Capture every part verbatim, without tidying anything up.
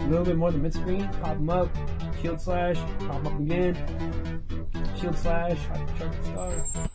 little bit more than mid-screen. Pop them up. Shield slash. Pop them up again. Shield slash. Hypercharge star.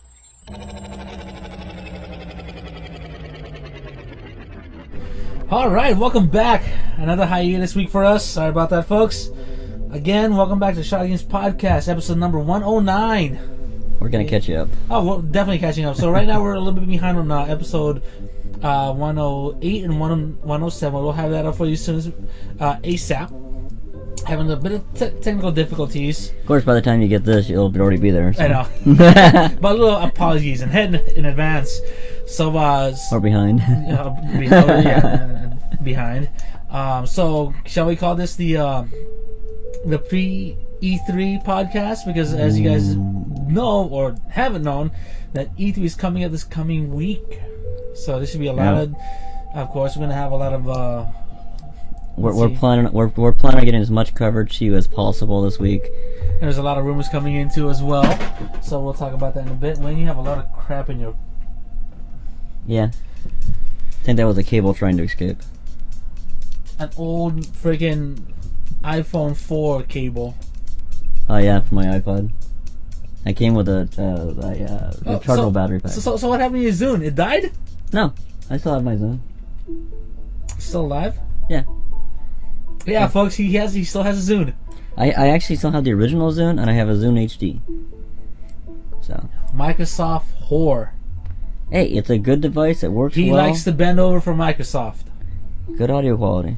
Alright, welcome back. Another hiatus week for us. Sorry about that, folks. Again, welcome back to Shot Games Podcast, episode number one oh nine. We're going to catch you up. Oh, we're definitely catching up. So right now we're a little bit behind on uh, episode uh, one oh eight and one oh seven. We'll have that up for you as soon as uh, ASAP. Having a bit of te- technical difficulties. Of course, by the time you get this, it'll already be there. So. I know. But a little apologies and head in advance. So, uh... Or behind. Uh, be, oh, yeah, behind. Um, so, shall we call this the, uh, the pre-E three podcast? Because as you guys know, or haven't known, that E three is coming up this coming week. So, this should be a lot yeah. of... Of course, we're going to have a lot of... Uh, We're, we're planning we're we're planning on getting as much coverage to you as possible this week. And there's a lot of rumors coming in too as well, so we'll talk about that in a bit. When you have a lot of crap in your yeah, I think that was a cable trying to escape. An old freaking iPhone four cable. Oh yeah, for my iPod. I came with a uh, a, uh, a chargeable so, battery pack. So, so so what happened to your Zune? It died? No, I still have my Zune. Still alive? Yeah. Yeah, yeah, folks, he has he still has a Zune. I, I actually still have the original Zune, and I have a Zune H D. So Microsoft whore. Hey, it's a good device. It works he well. He likes to bend over for Microsoft. Good audio quality.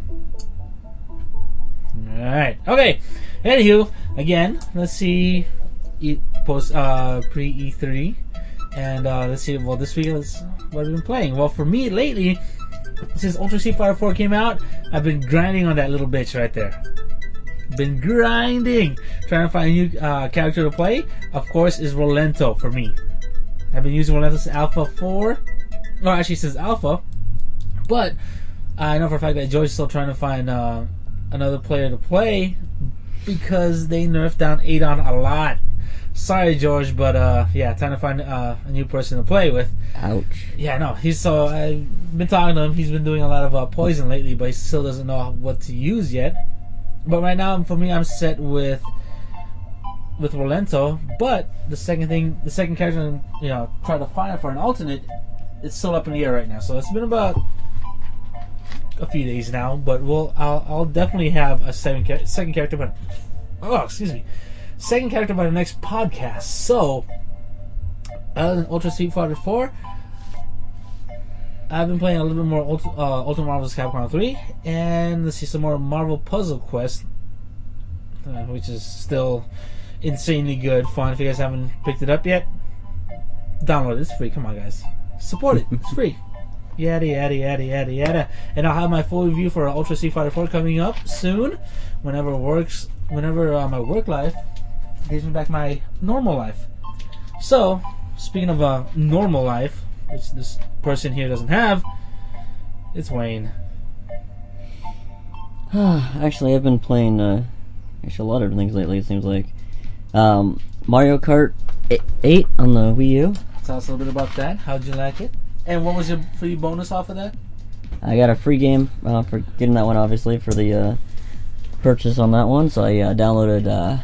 Alright. Okay. Anywho, again, let's see e- post uh pre E three. And uh, let's see, well, this week, let's, what have we been playing? Well, for me, lately, since Ultra Street Fighter four came out, I've been grinding on that little bitch right there. Been grinding, trying to find a new uh, character to play. Of course, is Rolento for me. I've been using Rolento since Alpha four, or actually since Alpha. But I know for a fact that Joy's still trying to find uh, another player to play because they nerfed down Adon a lot. Sorry, George, but uh, yeah, time to find uh, a new person to play with. Ouch. Yeah, no, he's so I've been talking to him. He's been doing a lot of uh, poison lately, but he still doesn't know what to use yet. But right now, for me, I'm set with with Rolento. But the second thing, the second character, I'm, you know, try to find for an alternate, it's still up in the air right now. So it's been about a few days now, but we'll I'll, I'll definitely have a second second character. But oh, excuse me. Second character by the next podcast. So, other than Ultra Street Fighter four, I've been playing a little bit more Ultra, uh, Ultimate Marvel's Capcom three, and let's see some more Marvel Puzzle Quest, uh, which is still insanely good fun. If you guys haven't picked it up yet, download it. It's free. Come on, guys, support it. It's free. Yada yada yada yada yada. And I'll have my full review for Ultra Street Fighter four coming up soon, whenever it works, whenever uh, my work life gives me back my normal life. So, speaking of a uh, normal life, which this person here doesn't have, it's Wayne. Actually, I've been playing uh, actually a lot of things lately, it seems like. Um, Mario Kart eight on the Wii U. Tell us a little bit about that. How'd you like it? And what was your free bonus off of that? I got a free game uh, for getting that one, obviously, for the uh, purchase on that one. So I uh, downloaded uh,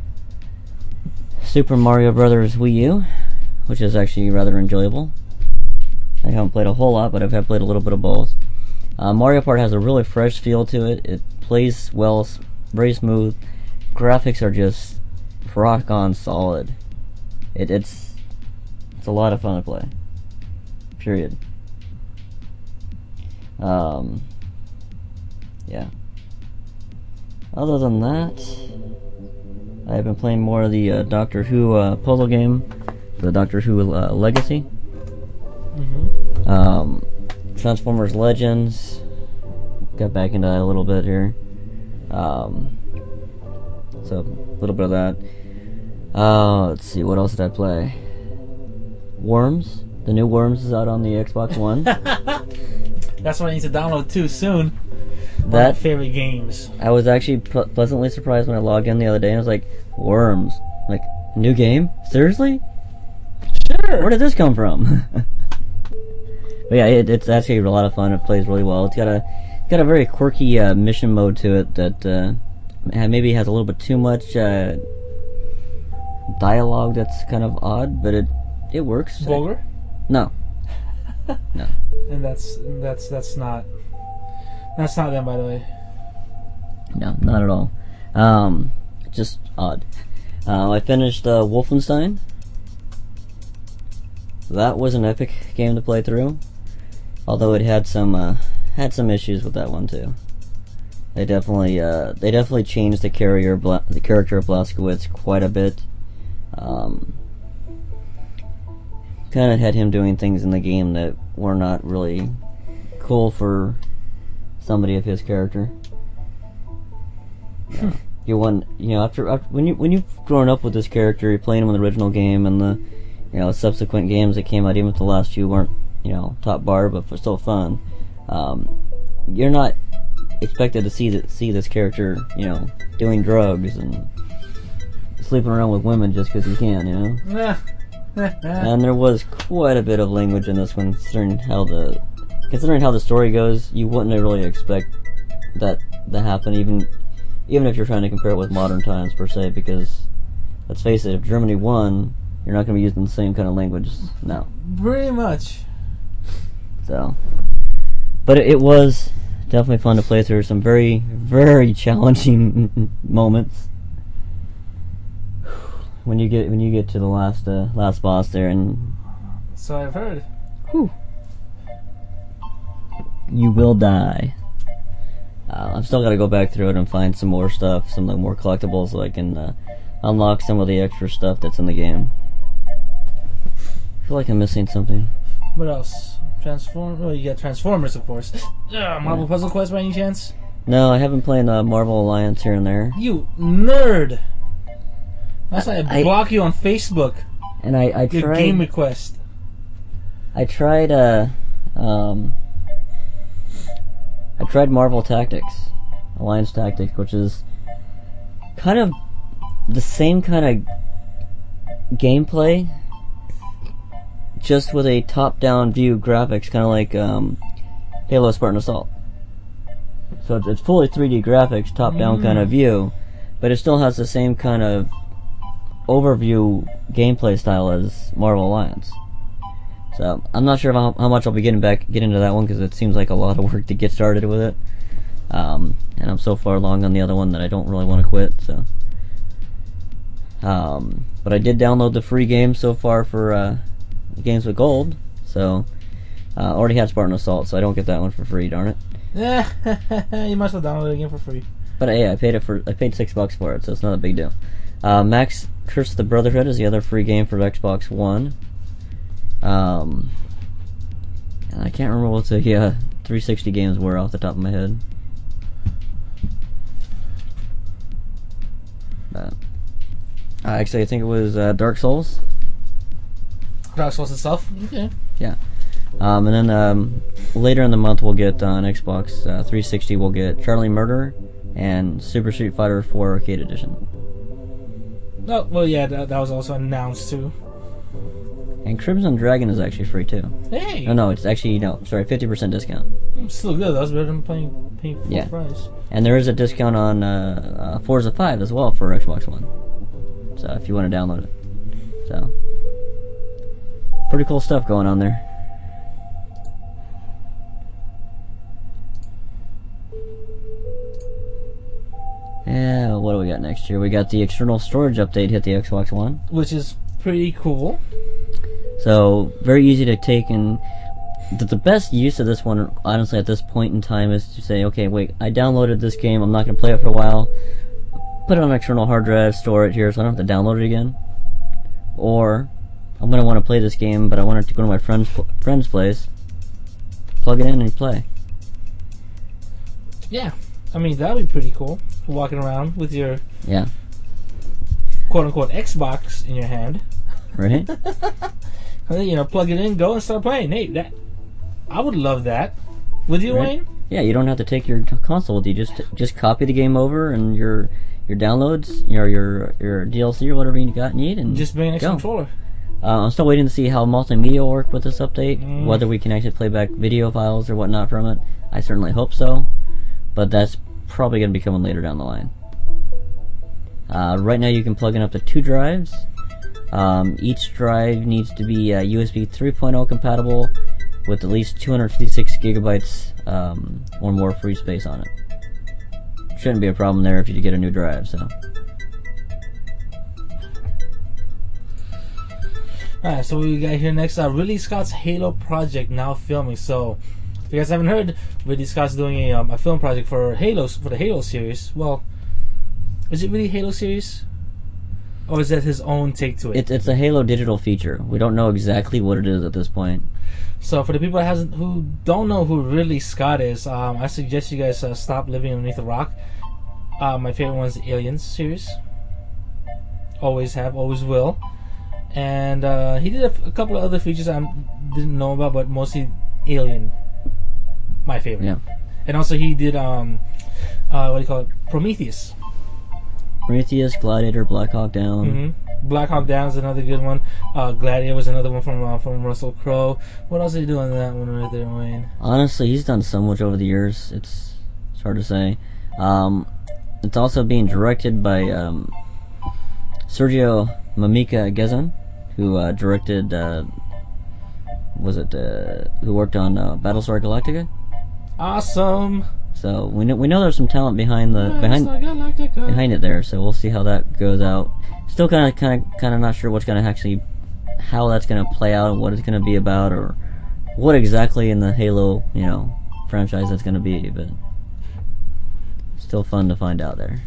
Super Mario Brothers Wii U, which is actually rather enjoyable. I haven't played a whole lot, but I've had played a little bit of both. Uh, Mario Kart has a really fresh feel to it. It plays well, very smooth. Graphics are just rock on solid. It, it's it's a lot of fun to play. Period. Um, yeah. Other than that, I've been playing more of the uh, Doctor Who uh, puzzle game, the Doctor Who uh, Legacy. Mm-hmm. Um, Transformers Legends. Got back into that a little bit here. Um, so a little bit of that. Uh, let's see, what else did I play? Worms. The new Worms is out on the Xbox One. That's what I need to download too soon. One That of my favorite games. I was actually ple- pleasantly surprised when I logged in the other day and I was like, Worms. Like, new game? Seriously? Sure. Where did this come from? But yeah, it, it's actually a lot of fun. It plays really well. It's got a got got a very quirky uh, mission mode to it that uh, maybe has a little bit too much uh, dialogue that's kind of odd, but it it works. Vulgar? No. No. And that's that's that's not that's not them, by the way. No, not at all. Um, just odd. Uh, I finished uh, Wolfenstein. That was an epic game to play through, although it had some uh, had some issues with that one too. They definitely uh, they definitely changed the carrier Bla- the character of Blazkowicz quite a bit. Um, kind of had him doing things in the game that were not really cool for somebody of his character. Yeah. You want, you know, after, after when you when you've grown up with this character, you're playing him in the original game, and the, you know, subsequent games that came out, even if the last few weren't, you know, top bar, but for still fun. Um, you're not expected to see that see this character, you know, doing drugs and sleeping around with women just because he can, you know. And there was quite a bit of language in this one, considering how the considering how the story goes. You wouldn't really expect that to happen, even. Even if you're trying to compare it with modern times, per se, because, let's face it, if Germany won, you're not going to be using the same kind of language now. Pretty much. So, but it, it was definitely fun to play through. Some very, very challenging moments. When you get when you get to the last uh, last boss there, and so I've heard. Whew, you will die. Uh, I've still got to go back through it and find some more stuff, some of the more collectibles, so I can uh, unlock some of the extra stuff that's in the game. I feel like I'm missing something. What else? Transform. Oh, you got Transformers, of course. Uh, Marvel Yeah. Puzzle Quest, by any chance? No, I haven't played uh, Marvel Alliance here and there. You nerd! That's why I, I- block you on Facebook. And I, I Your tried. game request. I tried. Uh, um, I tried Marvel Tactics, Alliance Tactics, which is kind of the same kind of gameplay, just with a top-down view graphics, kind of like um, Halo Spartan Assault. So it's, it's fully three D graphics, top-down Mm. kind of view, but it still has the same kind of overview gameplay style as Marvel Alliance. So I'm not sure how, how much I'll be getting back get into that one, because it seems like a lot of work to get started with it. Um, and I'm so far along on the other one that I don't really want to quit. So, um, but I did download the free game so far for uh, Games with Gold. So uh, already had Spartan Assault, so I don't get that one for free. Darn it! Yeah, you must have downloaded it again for free. But hey, I paid it for I paid six bucks for it, so it's not a big deal. Uh, Max Curse of the Brotherhood is the other free game for Xbox One. Um, I can't remember what the uh, three sixty games were off the top of my head. But, uh, actually, I think it was uh, Dark Souls. Dark Souls itself? Okay. Yeah. Um, and then um, later in the month, we'll get on Xbox uh, three sixty, we'll get Charlie Murder and Super Street Fighter four Arcade Edition. Oh, well, yeah, that, that was also announced, too. And Crimson Dragon is actually free, too. Hey! Oh, no, it's actually, no, sorry, fifty percent discount. It's still good. That was better than paying, paying full Yeah. price. And there is a discount on uh, uh, Forza five as well for Xbox One. So if you want to download it. So, pretty cool stuff going on there. Yeah, what do we got next year? We got the external storage update hit the Xbox One. Which is pretty cool. So, very easy to take, and the, the best use of this one, honestly, at this point in time is to say, okay, wait, I downloaded this game, I'm not going to play it for a while, put it on an external hard drive, store it here so I don't have to download it again. Or, I'm going to want to play this game, but I want to go to my friend's, friend's place, plug it in and play. Yeah. I mean, that would be pretty cool. Walking around with your Yeah. quote-unquote Xbox in your hand. Right? And then, you know, plug it in, go and start playing. Hey, that... I would love that. Would you, Right. Wayne? Yeah, you don't have to take your t- console with you. Just just copy the game over and your your downloads, your your your D L C or whatever you got need, and Just bring an extra go. controller. Uh, I'm still waiting to see how multimedia will work with this update. Mm. Whether we can actually play back video files or whatnot from it. I certainly hope so. but that's probably going to be coming later down the line. Uh, right now you can plug in up to two drives. Um, each drive needs to be uh, U S B three point oh compatible with at least two hundred fifty-six gigabytes um, or more free space on it. Shouldn't be a problem there if you get a new drive. So. Alright, so we got here next. Uh, Ridley Scott's Halo project now filming. So, if you guys haven't heard, Ridley Scott's doing a, um, a film project for Halo for the Halo series. Well, is it really Halo series? Or is that his own take to it? It's it's a Halo digital feature. We don't know exactly what it is at this point. So for the people that hasn't who don't know who Ridley Scott is, um, I suggest you guys uh, stop living underneath a rock. Uh, my favorite one is the Aliens series. Always have, always will. And uh, he did a, a couple of other features I didn't know about, but mostly Alien. My favorite. Yeah. And also he did um, uh, what do you call it? Prometheus. Prometheus, Gladiator, Black Hawk Down. Mm-hmm. Black Hawk Down is another good one. Uh, Gladiator was another one from uh, from Russell Crowe. What else did he do on that one right there, Wayne? Honestly, he's done so much over the years. It's it's hard to say. Um, it's also being directed by um, Sergio Mamika Gezan, who uh, directed. Uh, was it uh, who worked on uh, Battlestar Galactica? Awesome. So we know we know there's some talent behind the behind behind it there. So we'll see how that goes out. Still kind of kind of kind of not sure what's going to actually how that's going to play out and what it's going to be about or what exactly in the Halo you know franchise that's going to be. But still fun to find out there.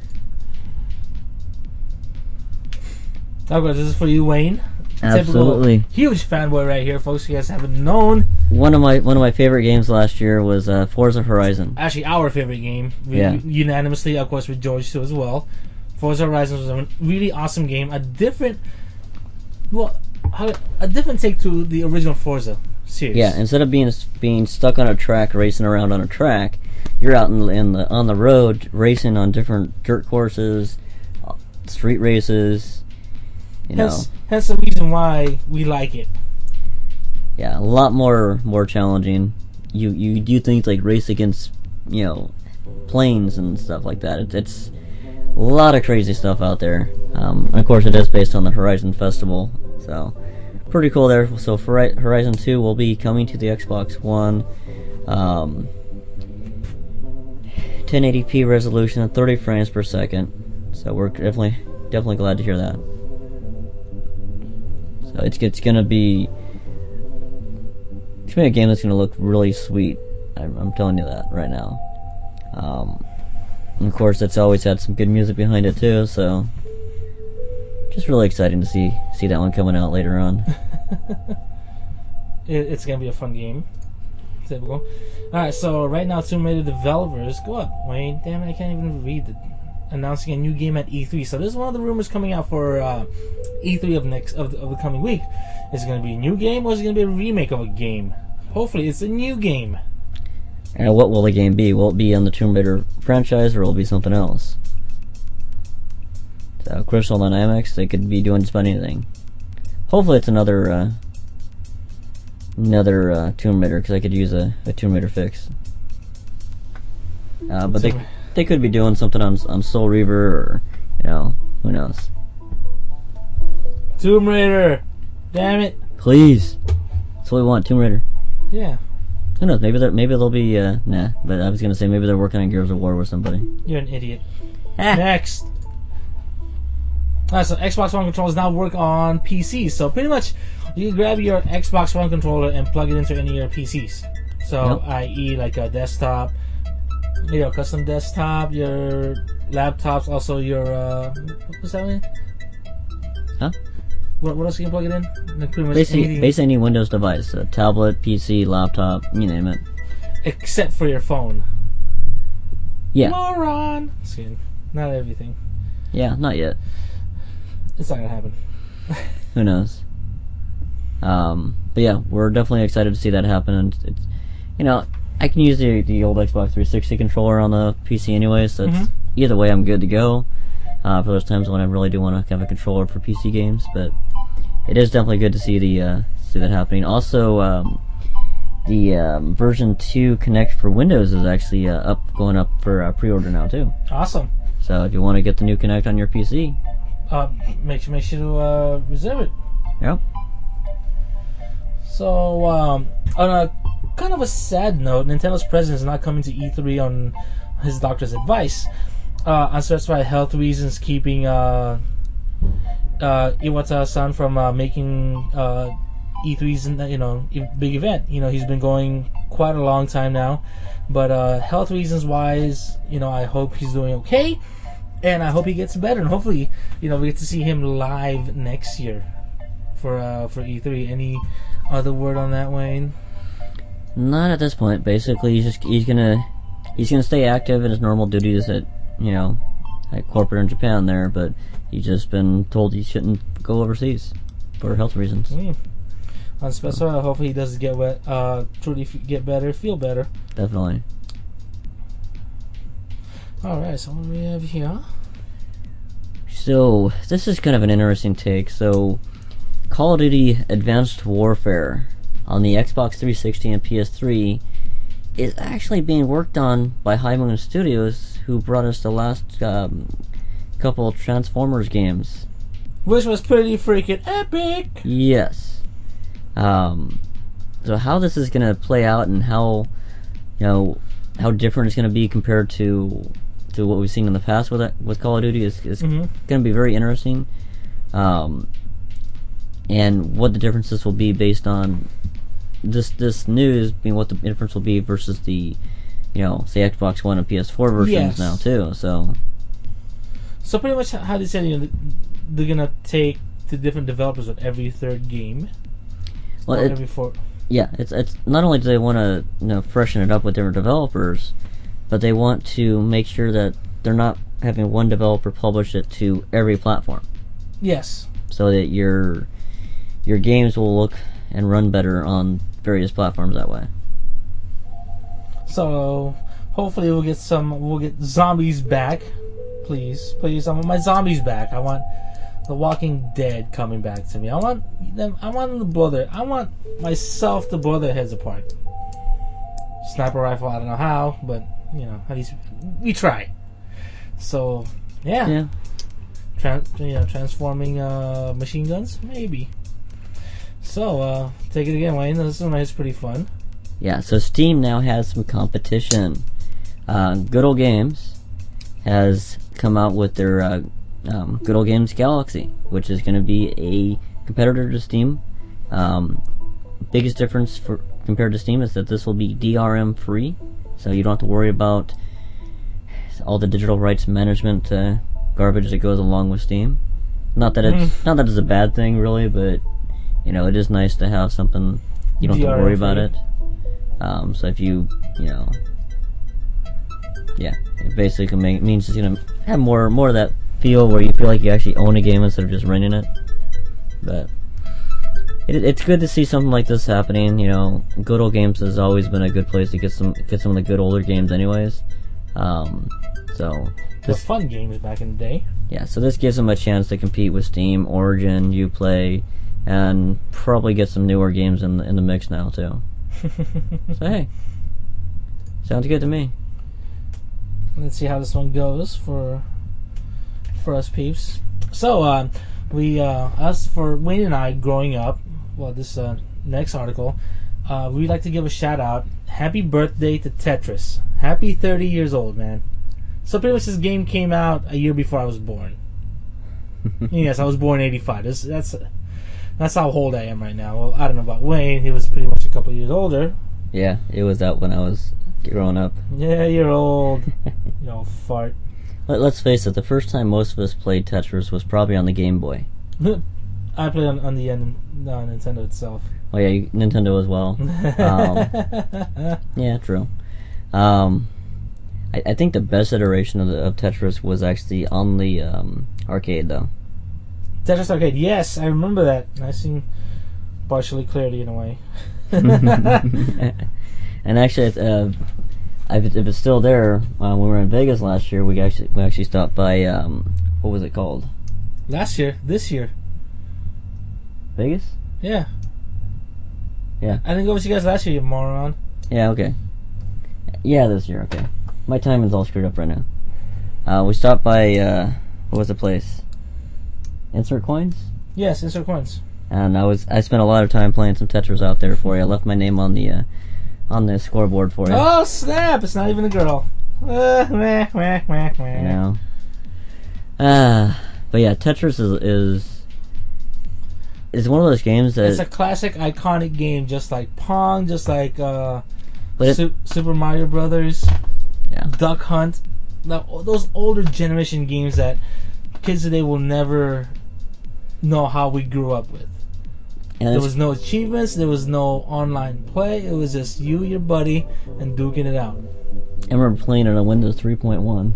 Okay, this is for you, Wayne. Absolutely. Typical huge fanboy right here, folks. You guys haven't known. One of my one of my favorite games last year was uh, Forza Horizon. Actually, our favorite game. We, yeah. Unanimously, of course, with George too as well. Forza Horizon was a really awesome game. A different, well, a different take to the original Forza series. Yeah. Instead of being being stuck on a track, racing around on a track, you're out in, in the on the road racing on different dirt courses, street races. You know. Hence, hence the reason why we like it. Yeah, a lot more more challenging. You you do things like race against you know planes and stuff like that. It, it's a lot of crazy stuff out there. Um, and of course, it is based on the Horizon Festival, so pretty cool there. So for Horizon two will be coming to the Xbox One, um, ten eighty p resolution at thirty frames per second. So we're definitely definitely glad to hear that. So it's it's gonna be it's gonna be a game that's gonna look really sweet. I'm, I'm telling you that right now. Um, and of course, it's always had some good music behind it too. So just really exciting to see see that one coming out later on. it, it's gonna be a fun game. Typical. All right, so right now, Tomb Raider developers go up. Wayne, damn it, I can't even read it. Announcing a new game at E three. So this is one of the rumors coming out for uh, E three of next of the, of the coming week. Is it going to be a new game or is it going to be a remake of a game? Hopefully, it's a new game. And what will the game be? Will it be on the Tomb Raider franchise or will it be something else? So Crystal Dynamics, they could be doing just about anything. Hopefully, it's another uh, another uh, Tomb Raider because I could use a, a Tomb Raider fix. Uh, but they. They could be doing something on on Soul Reaver, or you know, who knows? Tomb Raider, damn it! Please, that's what we want. Tomb Raider. Yeah. Who knows? Maybe they maybe they'll be uh, nah. But I was gonna say maybe they're working on Gears of War with somebody. You're an idiot. Next. Alright, so Xbox One controllers now work on P Cs. So pretty much, you can grab your Xbox One controller and plug it into any of your P Cs. So, yep. that is, like a desktop. Your custom desktop, your laptops, also your uh, what's that one? Huh? What, what else you can plug it in? Like pretty much basically, anything. basically any Windows device, a tablet, P C, laptop, you name it. Except for your phone. Yeah. Moron. Just kidding. Not everything. Yeah, not yet. It's not gonna happen. Who knows? Um, but yeah, we're definitely excited to see that happen, and it's, you know. I can use the the old Xbox three sixty controller on the P C anyway, so it's, mm-hmm. either way I'm good to go uh, for those times when I really do want to have a controller for P C games. But it is definitely good to see the uh, see that happening. Also, um, the um, version two Kinect for Windows is actually uh, up, going up for uh, pre-order now too. Awesome. So if you want to get the new Kinect on your P C, uh, make sure make sure to uh, reserve it. Yep. So um, on a kind of a sad note, Nintendo's president is not coming to E three on his doctor's advice. Uh, unspecified health reasons keeping uh, uh, Iwata-san from uh, making uh, E three's you know big event. You know he's been going quite a long time now, but uh, health reasons wise, you know I hope he's doing okay, and I hope he gets better, and hopefully you know we get to see him live next year for uh, for E three. Any other word on that, Wayne? Not at this point. Basically, he's just he's gonna he's gonna stay active in his normal duties at you know at corporate in Japan there, but he's just been told he shouldn't go overseas for health reasons. Mm. Unspecified. Hopefully he does get wet, uh, truly f- get better, feel better. Definitely. All right. So what do we have here? So this is kind of an interesting take. So Call of Duty Advanced Warfare on the Xbox three sixty and P S three is actually being worked on by High Moon Studios, who brought us the last um, couple of Transformers games. Which was pretty freaking epic! Yes. Um, so how this is going to play out and how, you know, how different it's going to be compared to to what we've seen in the past with with Call of Duty is, is mm-hmm. going to be very interesting. Um, and what the differences will be based on this this news being what the difference will be versus the, you know, say Xbox One and P S four versions yes. now too. So, so pretty much how they said you know they're gonna take the different developers with every third game. Well, it, every four. Yeah, it's it's not only do they want to you know freshen it up with different developers, but they want to make sure that they're not having one developer publish it to every platform. Yes. So that your your games will look and run better on various platforms that way. So hopefully we'll get some. We'll get zombies back. Please, please, I want my zombies back. I want The Walking Dead coming back to me. I want them. I want them to blow their. I want myself to blow their heads apart. Sniper rifle. I don't know how, but you know, at least we try. So yeah, yeah. Tran- you know, transforming uh, machine guns, maybe. So uh, take it again, Wayne. This one is pretty fun. Yeah. So Steam now has some competition. Uh, Good Old Games has come out with their uh, um, Good Old Games Galaxy, which is going to be a competitor to Steam. Um, biggest difference for compared to Steam is that this will be D R M free, so you don't have to worry about all the digital rights management uh, garbage that goes along with Steam. Not that it's mm. not that it's a bad thing, really, but you know it is nice to have something you don't have to worry about it. Um, so if you you know. Yeah, it basically make, means it's gonna have more more of that feel where you feel like you actually own a game instead of just renting it. But it, it's good to see something like this happening. You know, Good Old Games has always been a good place to get some get some of the good older games, anyways. Um, so this, the fun games back in the day. Yeah, so this gives them a chance to compete with Steam, Origin, Uplay, and probably get some newer games in the, in the mix now too. So hey, sounds good to me. Let's see how this one goes for for us peeps. So, uh, we, uh, us, for Wayne and I growing up, well, this uh, next article, uh, we'd like to give a shout out. Happy birthday to Tetris. Happy thirty years old, man. So, pretty much this game came out a year before I was born. Yes, I was born in eighty-five. That's, that's, that's how old I am right now. Well, I don't know about Wayne. He was pretty much a couple years older. Yeah, it was out when I was growing up. Yeah, you're old. You old fart. Let, let's face it, the first time most of us played Tetris was probably on the Game Boy. I played on, on the uh, Nintendo itself. Oh yeah, you, Nintendo as well. Um, yeah, true. Um, I, I think the best iteration of, the, of Tetris was actually on the um, arcade, though. Tetris Arcade, yes, I remember that. I seen partially clearly in a way. And actually, uh, if it's still there, uh, when we were in Vegas last year, we actually we actually stopped by. Um, what was it called? Last year, this year. Vegas? Yeah. Yeah. I didn't go with you guys last year, you moron. Yeah, okay. Yeah, this year, okay. My timing's all screwed up right now. Uh, we stopped by, uh, what was the place? Insert Coins? Yes, Insert Coins. And I was I spent a lot of time playing some Tetris out there for you. I left my name on the uh, on the scoreboard for you. Oh snap! It's not even a girl. Uh, meh, meh, meh, meh. You know. Uh, but yeah, Tetris is is is one of those games that It's a classic, iconic game, just like Pong, just like uh, But it- Su- Super Mario Brothers, yeah. Duck Hunt. The, those older generation games that kids today will never know how we grew up with. And There it's- was no achievements. There was no online play. It was just you, your buddy, and duking it out. I remember playing it on Windows three point one.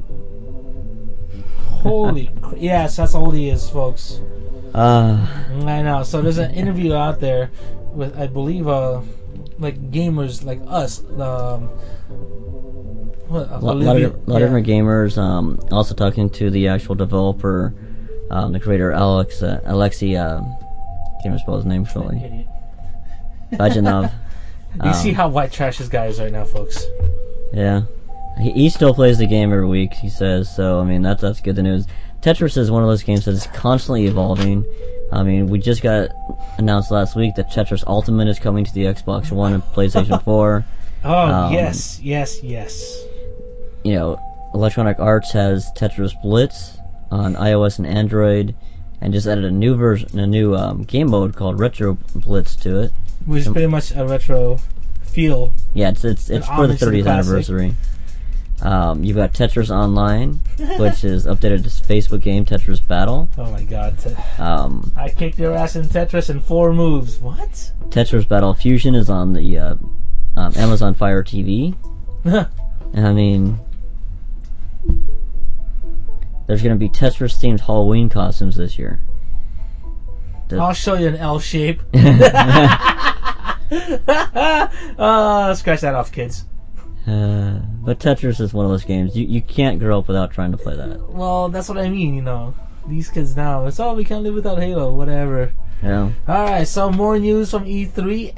Holy, cr- yes, that's how old he is, folks. Uh, I know. So there's an interview out there with, I believe, uh, like gamers like us. Um, what, a lot, lot Olivia- of, lot yeah. of different gamers. Um, also talking to the actual developer, um, the creator Alex uh, Alexei. Uh, can't even spell his name fully. Idiot. Bajanov. You see Um, how white trash this guy is right now, folks. Yeah, he, he still plays the game every week. He says so. I mean, that's that's good news. Tetris is one of those games that is constantly evolving. I mean, we just got announced last week that Tetris Ultimate is coming to the Xbox One and PlayStation four. Oh, Um, yes, yes, yes. You know, Electronic Arts has Tetris Blitz on iOS and Android, and just added a new version, a new um, game mode called Retro Blitz to it. Which is pretty much a retro feel. Yeah, it's it's, it's An for the homage to the thirtieth classic. anniversary. Um, you've got Tetris Online, which is updated to Facebook game Tetris Battle. Oh my god. Te- Um, I kicked your ass in Tetris in four moves. What? Tetris Battle Fusion is on the uh, um, Amazon Fire T V. And I mean, there's going to be Tetris themed Halloween costumes this year. The- I'll show you an L shape. Oh, scratch that off, kids. Uh, but Tetris is one of those games you you can't grow up without trying to play that. Well, that's what I mean, you know. These kids now, it's all we can't live without Halo, whatever. Yeah. Alright, so more news from E three.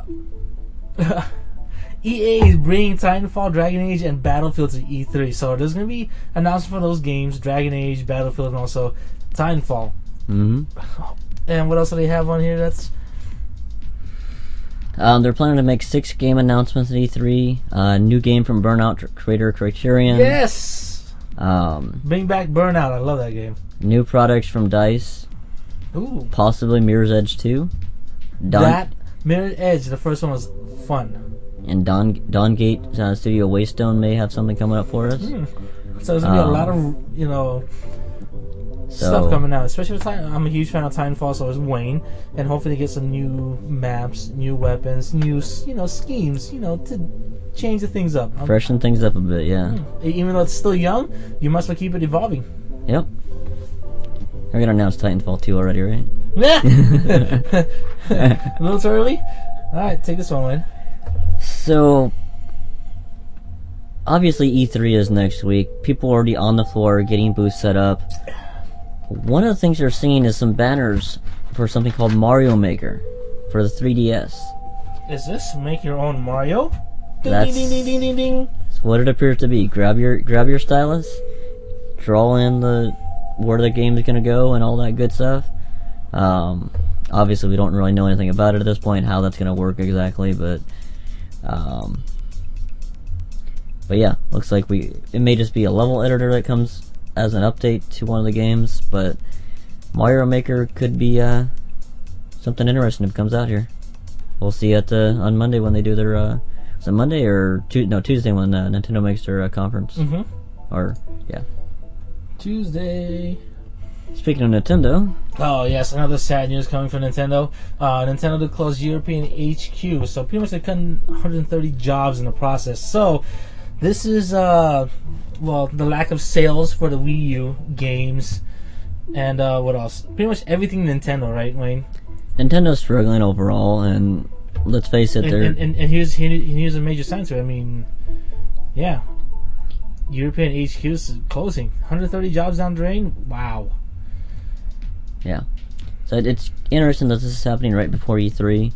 E A is bringing Titanfall, Dragon Age, and Battlefield to E three. So there's going to be announcements for those games, Dragon Age, Battlefield, and also Titanfall. Mm-hmm. And what else do they have on here? That's Um, they're planning to make six game announcements at E three. Uh, new game from Burnout tr- creator Criterion. yes! Um, Bring back Burnout. I love that game. new products from DICE. Ooh. Possibly Mirror's Edge two. Don- That Mirror Edge, the first one was fun. and Don Dawngate uh, Studio Waystone may have something coming up for us. Hmm. So there's going to be a Um, lot of, you know, So stuff coming out, especially with Titan. I'm a huge fan of Titanfall, so is Wayne, and hopefully get some new maps, new weapons, new you know schemes, you know, to change the things up. Um, freshen things up a bit, yeah. Even though it's still young, you must well keep it evolving. Yep. We're gonna announce Titanfall two already, right? A little too early. All right, take this one, Wayne. So, obviously E three is next week. People are already on the floor getting booths set up. One of the things they're seeing is some banners for something called Mario Maker for the three D S. Is this make your own Mario? Ding, That's- ding, ding, ding, ding, ding. That's what it appears to be. Grab your grab your stylus, draw in the where the game is gonna go and all that good stuff. Um, obviously, we don't really know anything about it at this point, how that's gonna work exactly, but um, but yeah, looks like we it may just be a level editor that comes as an update to one of the games, but Mario Maker could be uh, something interesting if it comes out here. We'll see at uh, on Monday when they do their uh, is it Monday or tu- no Tuesday when uh, Nintendo makes their uh, conference Mm-hmm. or yeah. Tuesday. Speaking of Nintendo, Oh yes, another sad news coming from Nintendo. Uh, Nintendo to close European H Q, so pretty much they're cutting one hundred thirty jobs in the process. So this is uh, well, the lack of sales for the Wii U games, and uh, what else? Pretty much everything Nintendo, right, Wayne? Nintendo's struggling overall, and let's face it, And, they're and, and, and here's here- here's a major sign to it. I mean, yeah, European H Q is closing. one hundred thirty jobs down the drain. Wow. yeah. So it- it's interesting that this is happening right before E three.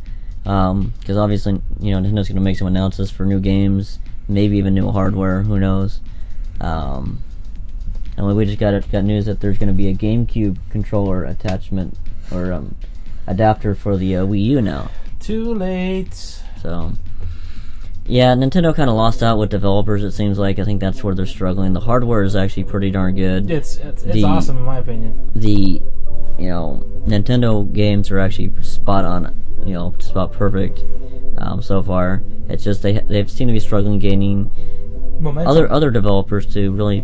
because obviously, you know, Nintendo's going to make some announcements for new games, maybe even new hardware. Who knows? Um, and we just got got news that there's going to be a GameCube controller attachment or um, adapter for the uh, Wii U now. Too late. So, yeah, Nintendo kind of lost out with developers. It seems like I think that's where they're struggling. The hardware is actually pretty darn good. It's it's, it's the, awesome in my opinion. The you know Nintendo games are actually spot on. You know, just about perfect um, so far. It's just they they seem to be struggling gaining Momentum. other other developers to really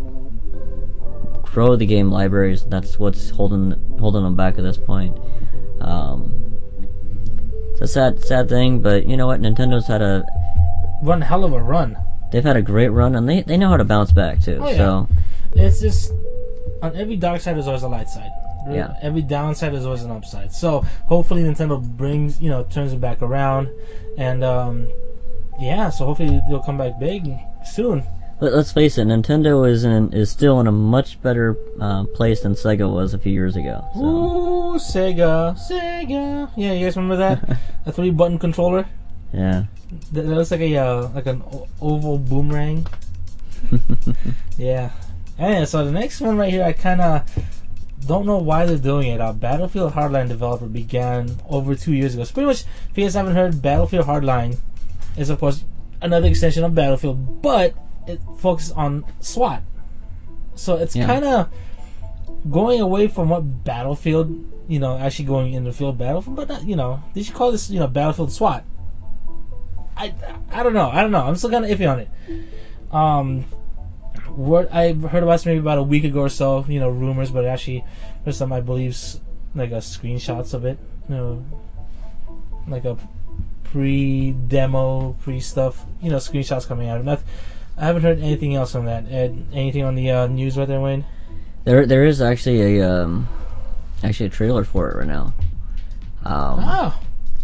grow the game libraries. That's what's holding holding them back at this point. Um, it's a sad sad thing, but you know what? Nintendo's had a one hell of a run. They've had a great run, and they they know how to bounce back too. Oh, yeah. So it's just on every dark side there's always a light side. Yeah. Every downside is always an upside. So hopefully Nintendo brings, you know, turns it back around, and um, yeah. So hopefully they'll come back big soon. Let, let's face it, Nintendo is in is still in a much better uh, place than Sega was a few years ago. So. Ooh, Sega, Sega. Yeah, you guys remember that? A three-button controller. Yeah. That, that looks like a uh, like an o- oval boomerang. Yeah. And so the next one right here, I kind of don't know why they're doing it. Uh, Battlefield Hardline developer began over two years ago. So pretty much, if you guys haven't heard, Battlefield Hardline is of course another extension of Battlefield, but it focuses on SWAT. So it's Yeah. kind of going away from what Battlefield, you know, actually going in the field Battlefield, but not, you know, they should call this, you know, Battlefield SWAT. I, I don't know. I don't know. I'm still kind of iffy on it. Um, what I heard about this maybe about a week ago or so, you know, rumors, but actually there's some, I believe, like a screenshots of it, you know, like a pre-demo, pre-stuff, you know, screenshots coming out. Not, I haven't heard anything else on that. Ed, anything on the uh, news right there, Wayne? There, there is actually a um, actually a trailer for it right now. Um, Oh.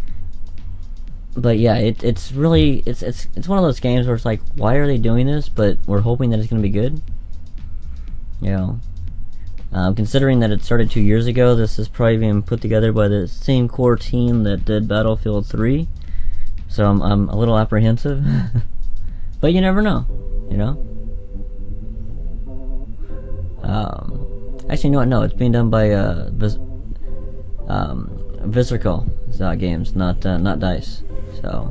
But yeah, it, it's really it's it's it's one of those games where it's like, why are they doing this? But we're hoping that it's going to be good. You know, um, considering that it started two years ago, this is probably being put together by the same core team that did Battlefield three. So I'm I'm a little apprehensive, but you never know. You know. Um, actually, no, no, it's being done by uh, Vis- um, Visceral uh, Games, not uh, not DICE. So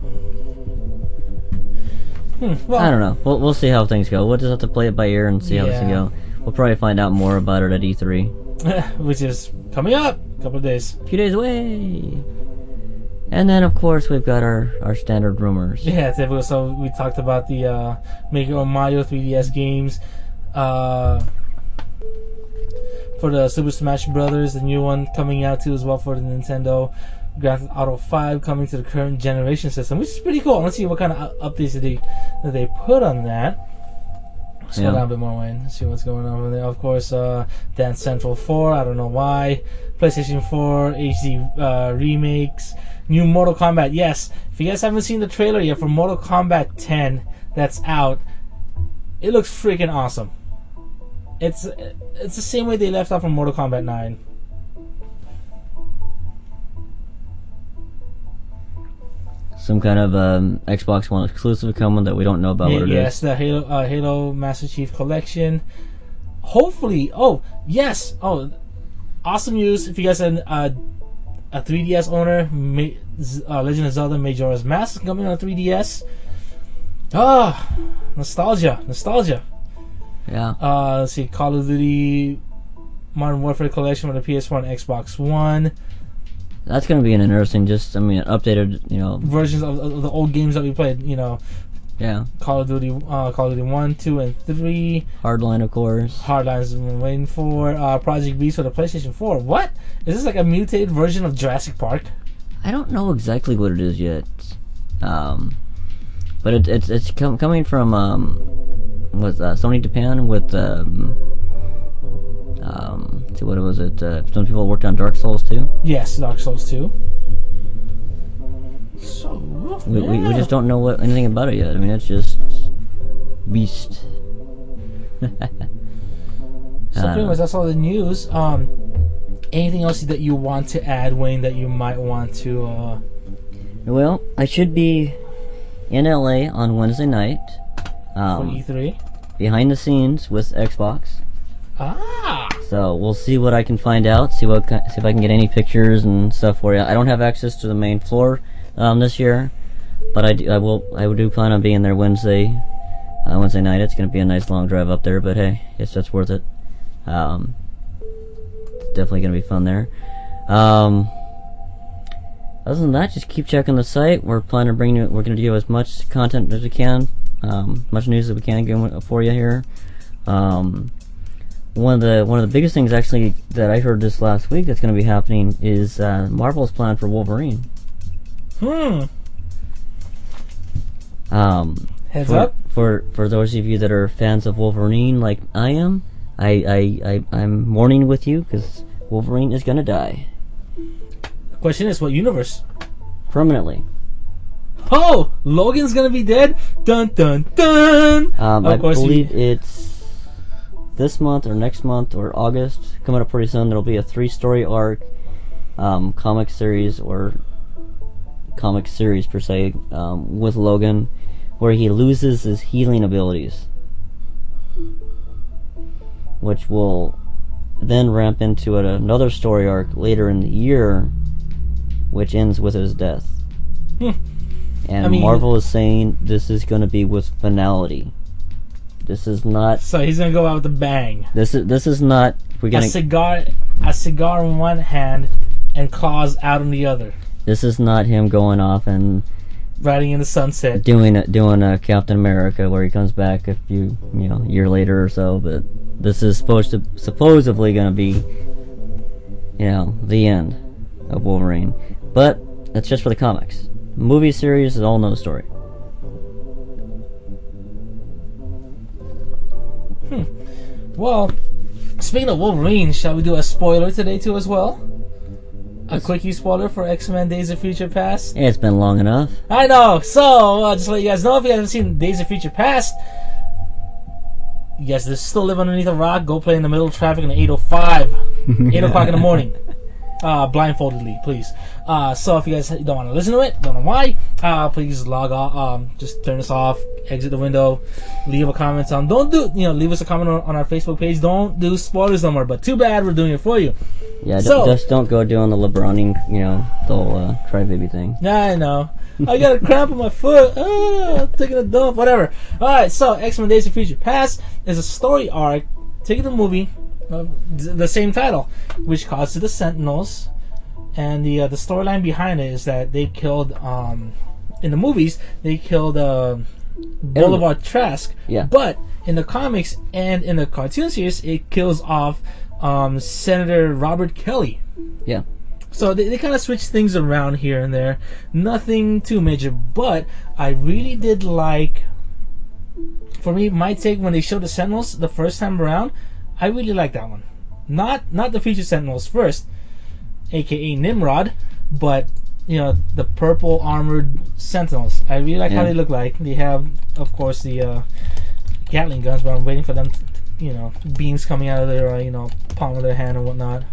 Hmm, well, I don't know. We'll we'll see how things go. We'll just have to play it by ear and see how it's Yeah. gonna go. We'll probably find out more about it at E three. which is coming up a couple of days. A few days away. And then, of course, we've got our, our standard rumors. Yeah, typical. So we talked about the uh, Maker Mario three D S games. Uh, for the Super Smash Brothers, the new one coming out too as well for the Nintendo. Grand Theft Auto five coming to the current generation system, which is pretty cool. Let's see what kind of updates that they that they put on that. Slow Yeah. down a bit more, Wayne. See what's going on over there. Of course, uh, Dance Central four. I don't know why. PlayStation four H D uh, remakes. New Mortal Kombat. Yes, if you guys haven't seen the trailer yet for Mortal Kombat ten, that's out. It looks freaking awesome. It's it's the same way they left off from Mortal Kombat nine. Some kind of um, Xbox One exclusive coming that we don't know about Yeah, what it is. yes, the Halo uh, Halo Master Chief Collection. Hopefully, oh yes, oh, awesome news! If you guys are uh, a three D S owner, Ma- Z- uh, Legend of Zelda Majora's Mask is coming on three D S. Ah, nostalgia, nostalgia. Yeah. Uh, let's see, Call of Duty Modern Warfare Collection for the P S four and Xbox One. That's going to be an interesting, just, I mean, updated, you know. Versions of, of the old games that we played, you know, Yeah. Call of Duty, uh, Call of Duty one, two, and three. Hardline, of course. Hardlines we've been waiting for. Uh, Project Beast for the PlayStation four. What? Is this like a mutated version of Jurassic Park? I don't know exactly what it is yet. Um, but it, it's it's com- coming from, um, what's that, Sony Japan with, um, um, let's see, what was it? Uh, some people worked on Dark Souls too. Yes, Dark Souls two. So, We, we, we yeah. just don't know what anything about it yet. I mean, it's just Beast. So Uh, pretty much that's all the news. Um, anything else that you want to add, Wayne, that you might want to... Uh... Well, I should be in L A on Wednesday night. Um, For E three? Behind the scenes with Xbox. Ah! So we'll see what I can find out. See what see if I can get any pictures and stuff for you. I don't have access to the main floor um, this year, but I do, I will I do plan on being there Wednesday uh, Wednesday night. It's going to be a nice long drive up there, but hey, I guess that's worth it. Um, it's definitely going to be fun there. Um, other than that, just keep checking the site. We're planning to bring you. We're going to do as much content as we can, um, much news as we can get for you here. Um, One of the one of the biggest things actually that I heard this last week that's going to be happening is uh, Marvel's plan for Wolverine. Hmm. Um, Heads for, up. for for those of you that are fans of Wolverine, like I am, I I, I I'm mourning with you because Wolverine is going to die The question is, what universe? permanently. Oh, Logan's gonna be dead. Dun dun dun. Um, of I course believe you, it's this month or next month or August coming up pretty soon. There'll be a three-story arc um, comic series or comic series per se um, with Logan, where he loses his healing abilities, which will then ramp into a, another story arc later in the year, which ends with his death. Hmm. And I mean, Marvel is saying this is going to be with finality. This is not. So he's gonna go out with a bang. This is this is not. We're A gonna. cigar, a cigar in one hand, and claws out in the other, This is not him going off and riding in the sunset. doing a, doing a Captain America where he comes back a few you know year later or so. But this is supposed to supposedly going to be you know the end of Wolverine. But that's just for the comics. Movie series is a whole nother story. Hmm. Well, speaking of Wolverine, shall we do a spoiler today too as well? A quickie spoiler for X-Men Days of Future Past? It's been long enough. I know! So, uh, just to let you guys know, if you haven't seen Days of Future Past, you guys that still live underneath a rock, go play in the middle of traffic at eight oh five. eight o'clock in the morning. Uh, blindfoldedly, please. Uh, so if you guys don't want to listen to it, don't know why, uh, please log off, um, just turn this off, exit the window, leave a comment on, don't do, you know, leave us a comment on, on our Facebook page, don't do spoilers no more, but too bad we're doing it for you. Yeah, So- just don't go doing the LeBroning, you know, the whole uh, crybaby thing. Yeah, I know. I got a cramp in my foot. Ah, I'm taking a dump. Whatever. Alright, so X-Men Days of Future Past is a story arc taking the movie of the same title, which caused the Sentinels. And the uh, the storyline behind it is that they killed, um, in the movies, they killed uh, Boulevard Trask. Yeah. But in the comics and in the cartoon series, it kills off um, Senator Robert Kelly. Yeah. So they, they kind of switched things around here and there. Nothing too major, but I really did like, for me, my take when they showed the Sentinels the first time around, I really liked that one. Not not the Future Sentinels first, aka Nimrod, but you know the purple armored Sentinels. I really like Yeah. how they look like. They have, of course, the uh, Gatling guns, but I'm waiting for them, to, you know, beams coming out of their uh, you know palm of their hand and whatnot.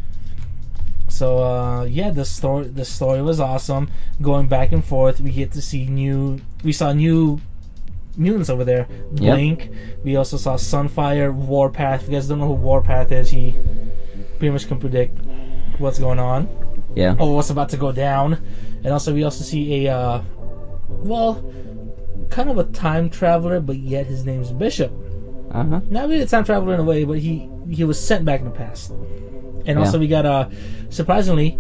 So uh, yeah, the story the story was awesome. Going back and forth, we get to see new. We saw new mutants over there. Blink. We also saw Sunfire, Warpath. If you guys don't know who Warpath is, he pretty much can predict what's going on Yeah. or what's about to go down. And also, we also see a uh, well, kind of a time traveler, but yet his name's Bishop. Uh huh. Not really a time traveler in a way, but he he was sent back in the past. And Yeah. also we got uh surprisingly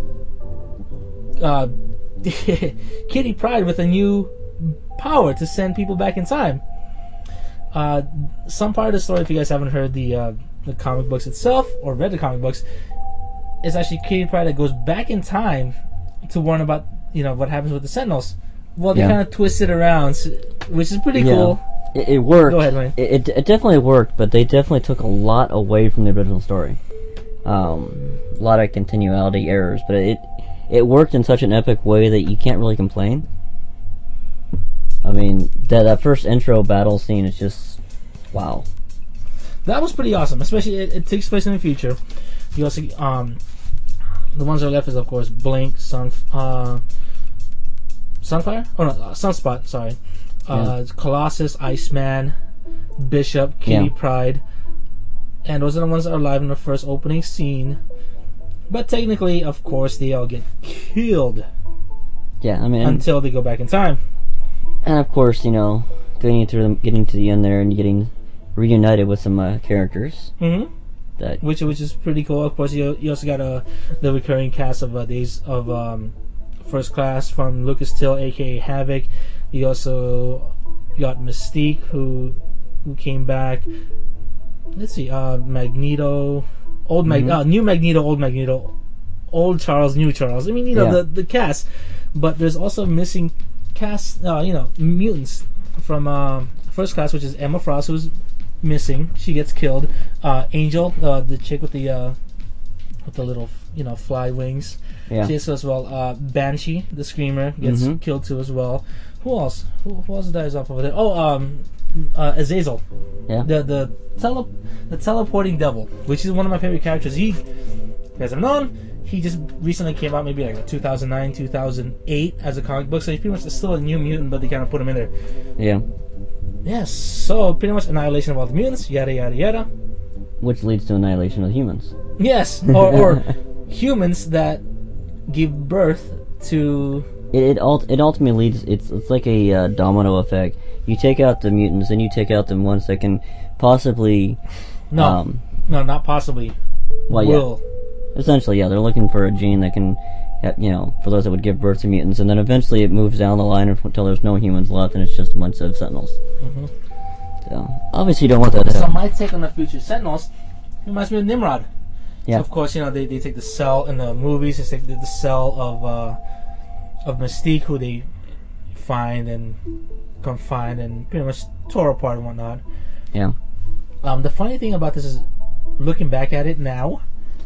uh Kitty Pryde with a new power to send people back in time. Uh some part of the story, if you guys haven't heard the uh the comic books itself or read the comic books, is actually Kitty Pryde that goes back in time to warn about, you know, what happens with the Sentinels. Well, they Yeah. kind of twist it around, s- which is pretty Yeah. cool. It, it worked. Go ahead, Wayne. It, it it definitely worked, but they definitely took a lot away from the original story. Um, a lot of continuality errors, but it it worked in such an epic way that you can't really complain. I mean, that that first intro battle scene is just wow. That was pretty awesome, especially it, it takes place in the future. You also um, the ones that are left is of course Blink, Sun, uh, Sunfire? Oh no, uh, Sunspot. Sorry. Uh, Yeah. Colossus, Iceman, Bishop, Kitty Yeah. Pryde, and those are the ones that are alive in the first opening scene. But technically, of course, they all get killed Yeah, I mean, and, until they go back in time. and of course, you know, getting through them, getting to the end there, and getting reunited with some uh, characters Mm-hmm. that Which which is pretty cool. Of course, you, you also got uh, the recurring cast of uh, Days of um, First Class from Lucas Till, aka Havoc. You also got Mystique, who who came back. Let's see, uh, Magneto, old Mag, Mhm. uh, new Magneto, old Magneto, old Charles, new Charles. I mean, you know, Yeah. the the cast. But there's also missing cast, uh, you know, mutants from uh, First Class, which is Emma Frost, who's missing. She gets killed. Uh, Angel, uh, the chick with the uh, with the little, you know, fly wings. yeah. She is as well. Uh, Banshee, the Screamer, gets Mhm. killed too as well. Who else? Who, who else dies off over there? Oh, um, uh, Azazel, Yeah. the the tele the teleporting devil, which is one of my favorite characters. He, you guys have known, he just recently came out, maybe like two thousand nine, two thousand eight, as a comic book. So he's pretty much still a new mutant, but they kind of put him in there. Yeah. Yes. So pretty much annihilation of all the mutants. Yada yada yada. Which leads to annihilation of humans. Yes, or, or humans that give birth to. It it, ult- it ultimately leads. It's it's like a uh, domino effect. You take out the mutants, and you take out the ones that can possibly. No, Um, no, not possibly. well, yeah. will. Essentially, yeah, they're looking for a gene that can, ha- you know, for those that would give birth to mutants, and then eventually it moves down the line until there's no humans left, and it's just a bunch of Sentinels. Mhm. So obviously, you don't want that to So happen. my take on the future Sentinels reminds me of Nimrod. Yeah. So of course, you know, they, they take the cell in the movies. They take the, the cell of uh, of Mystique, who they find and confine and pretty much tore apart and whatnot. Yeah. Um, the funny thing about this is, looking back at it now,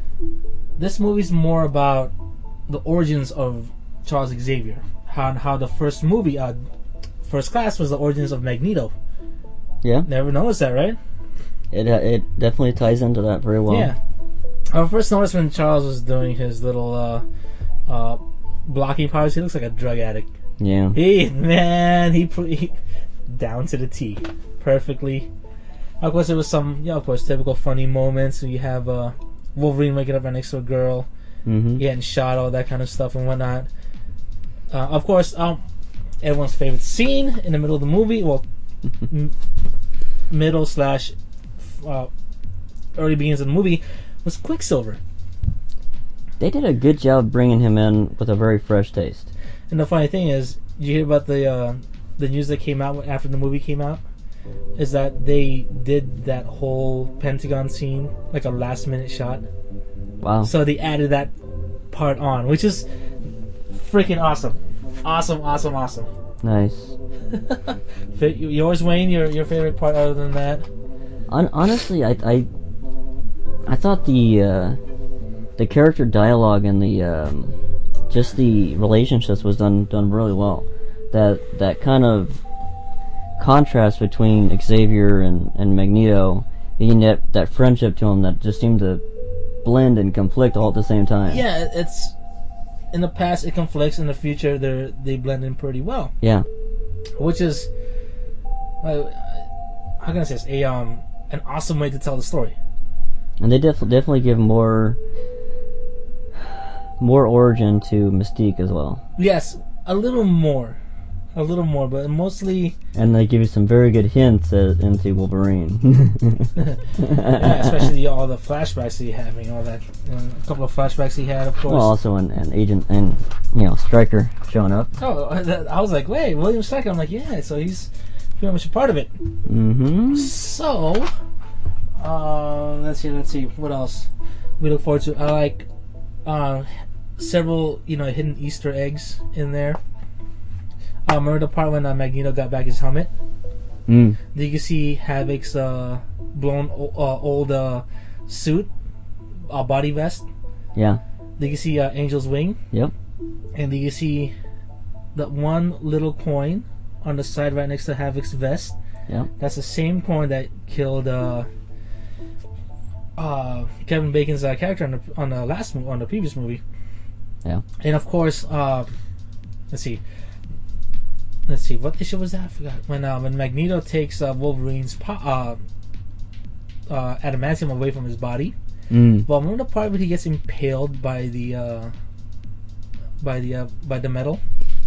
this movie's more about the origins of Charles Xavier. How how the first movie, uh, First Class, was the origins of Magneto. Yeah. Never noticed that, right? It uh, it definitely ties into that very well. Yeah. I first noticed when Charles was doing his little uh, uh, blocking powers. He looks like a drug addict. Yeah. He man, he, put- he down to the T, perfectly. Of course, there was some, yeah, of course, typical funny moments. You have uh, Wolverine waking up right next to a girl, Mm-hmm. getting shot, all that kind of stuff and whatnot. Uh, of course, um, everyone's favorite scene in the middle of the movie, well, m- middle slash uh, early beginnings of the movie, was Quicksilver. They did a good job bringing him in with a very fresh taste. And the funny thing is, did you hear about the uh, the news that came out after the movie came out? Is that they did that whole Pentagon scene like a last minute shot. Wow. So they added that part on, which is freaking awesome. Awesome, awesome, awesome. Nice. Fit- Yours, Wayne, your your favorite part other than that? Hon- honestly, I, I, I thought the uh, the character dialogue and the um, just the relationships was done done really well. That that kind of contrast between Xavier and, and Magneto, and yet that friendship to him that just seemed to blend and conflict all at the same time. Yeah, it's in the past it conflicts, in the future they they blend in pretty well, Yeah. which is uh, how can I say this? A um an awesome way to tell the story. And they def- definitely give more more origin to Mystique as well. Yes, a little more, a little more, but mostly, And they give you some very good hints uh, into Wolverine. yeah, especially all the flashbacks he had, having all that, you know, a couple of flashbacks he had, of course. Well, also an, an agent and you know Stryker showing up. Oh, I was like, wait, William Stryker. I'm like, yeah, so he's pretty much a part of it. Mm-hmm. So, um, let's see, let's see, what else we look forward to. I like uh, several, you know, hidden Easter eggs in there. Uh, remember the part when uh, Magneto got back his helmet? Mm. You can see Havoc's uh, blown o- uh, old uh, suit, uh, body vest. Yeah. You can see uh, Angel's wing. Yep. And you can see that one little coin on the side right next to Havoc's vest. Yep. That's the same coin that killed uh, uh, Kevin Bacon's uh, character on the on the last mo- on the previous movie. Yeah. And of course, uh, let's see, let's see, what issue was that? I forgot. When uh, when Magneto takes uh, Wolverine's po- uh, uh, adamantium away from his body. Mm. Well, remember the part where he gets impaled by the uh, by the uh, by the metal?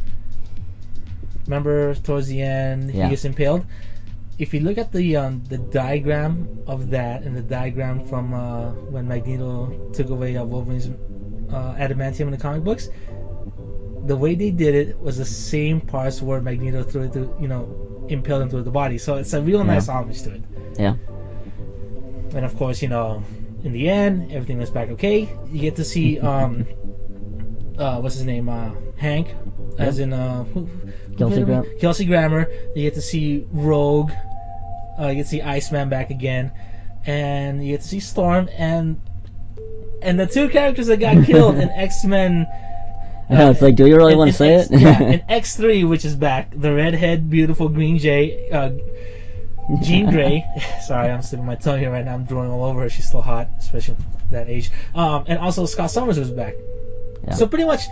Remember towards the end Yeah. he gets impaled. If you look at the um, the diagram of that and the diagram from uh, when Magneto took away uh, Wolverine's uh, adamantium in the comic books, the way they did it was the same parts where Magneto threw it to, you know, impaled him through the body. So it's a real Yeah. nice homage to it. Yeah. And of course, you know, in the end, everything was back okay. You get to see, um, uh, what's his name, uh, Hank, as in uh, who, who Kelsey played him? Gram- Kelsey Grammer. You get to see Rogue. Uh, you get to see Iceman back again, and you get to see Storm, and and the two characters that got killed in X-Men. Yeah, it's like, do you really in- want in to say X- it? Yeah, in X three, which is back, the redhead, beautiful Green Jay, uh, Jean Grey. Sorry, I'm slipping my tongue here right now. I'm drooling all over her. She's still hot, especially at that age. Um, and also Scott Summers was back. Yeah. So pretty much,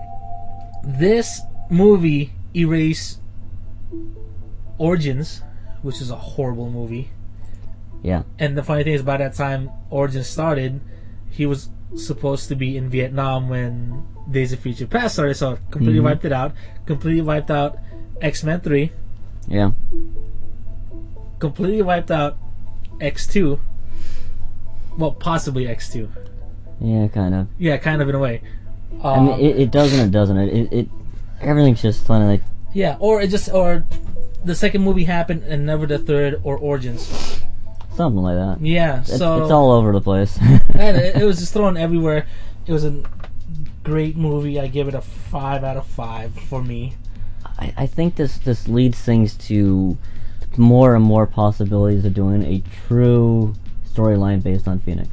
this movie erased Origins, which is a horrible movie. Yeah. And the funny thing is, by that time Origins started, he was supposed to be in Vietnam when Days of Future Past started, so completely Mhm. wiped it out. Completely wiped out X-Men three. Yeah. Completely wiped out X two. Well, possibly X two. Yeah, kind of. Yeah, kind of in a way. Um, I mean, it, it doesn't. It doesn't. It, it, it everything's just kind of like. yeah, or it just or the second movie happened and never the third, or Origins. Something like that. Yeah, It's, so it's all over the place. and it, it was just thrown everywhere. It was a great movie. I give it a five out of five for me. I, I think this this leads things to more and more possibilities of doing a true storyline based on Phoenix.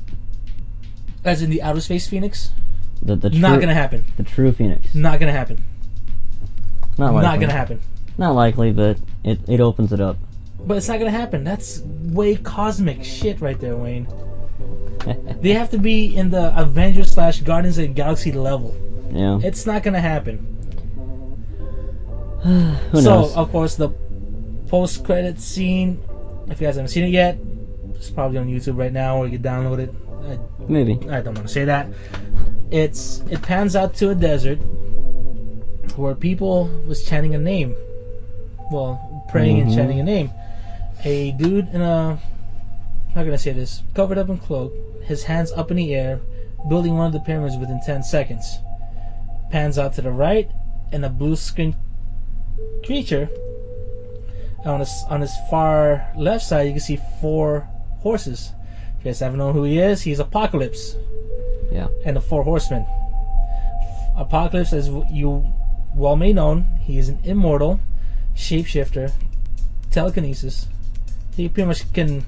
As in the outer space Phoenix, The the true, not gonna happen. the true Phoenix. Not gonna happen. Not likely. Not gonna happen. Not likely, but it it opens it up. But it's not gonna happen. That's way cosmic shit right there, Wayne. They have to be in the Avengers slash Guardians of the Galaxy level. Yeah. It's not gonna happen. Who so, knows? of course, the post-credit scene, if you guys haven't seen it yet, it's probably on YouTube right now, or you can download it. I, Maybe. I don't want to say that. It's It pans out to a desert where people was chanting a name. Well, praying Mhm. and chanting a name. A dude in a, how can I say this, covered up in cloak, his hands up in the air, building one of the pyramids within ten seconds. Pans out to the right, and a blue screen creature. On his, on his far left side, you can see four horses. If you guys haven't known who he is, he's Apocalypse Yeah. and the Four Horsemen. Apocalypse, as you well may know, he is an immortal, shapeshifter, telekinesis. He pretty much can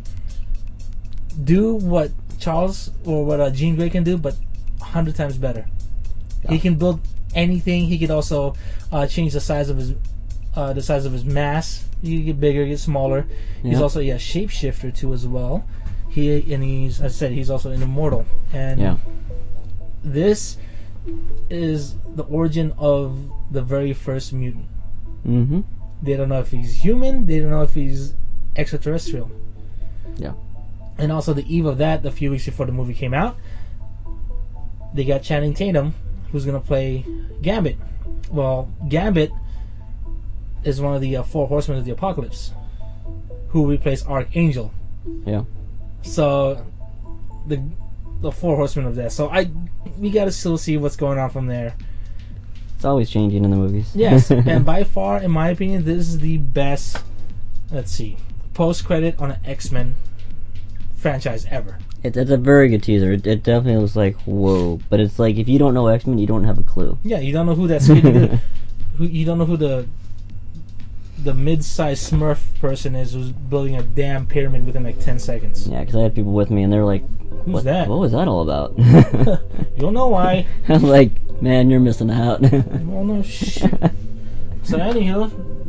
do what Charles or what uh, Jean Grey can do, but a hundred times better. Yeah. He can build anything. He could also uh, change the size of his uh, the size of his mass. He can get bigger, get smaller. He's Yeah. also yeah shapeshifter too as well. He and he's as I said he's also an immortal. And Yeah. this is the origin of the very first mutant. Mm-hmm. They don't know if he's human. They don't know if he's extraterrestrial. Yeah. And also the eve of that, a few weeks before the movie came out, they got Channing Tatum, who's gonna play Gambit. Well, Gambit is one of the uh, four horsemen of the apocalypse, who replaced Archangel. Yeah. So the the four horsemen of that. So I we gotta still see what's going on from there. It's always changing in the movies. Yes, and by far, in my opinion, this is the best. Let's see, post credit on an X-Men franchise ever. It, it's a very good teaser. It, it definitely was like, whoa. But it's like, if you don't know X-Men, you don't have a clue. Yeah, you don't know who that skinny dude- who you don't know who the the mid-sized Smurf person is who's building a damn pyramid within like ten seconds. Yeah, because I had people with me, and they're like, Who's what, that? What was that all about? You'll know why. I'm like, man, you're missing out. Well, no shit. So, anywho,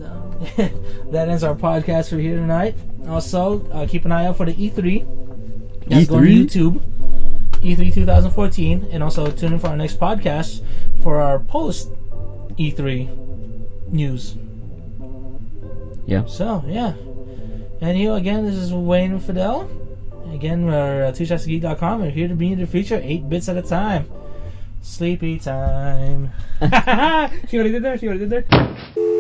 that ends our podcast for here tonight. Also, uh, keep an eye out for the E three. That's going E three? to YouTube. E three twenty fourteen. And also tune in for our next podcast for our post E three news. Yeah. So, yeah. And you, again, this is Wayne and Fidel. Again, we're uh, two shots geek dot com. We're here to be in the future, eight bits at a time. Sleepy time. See what I did there? See what I did there?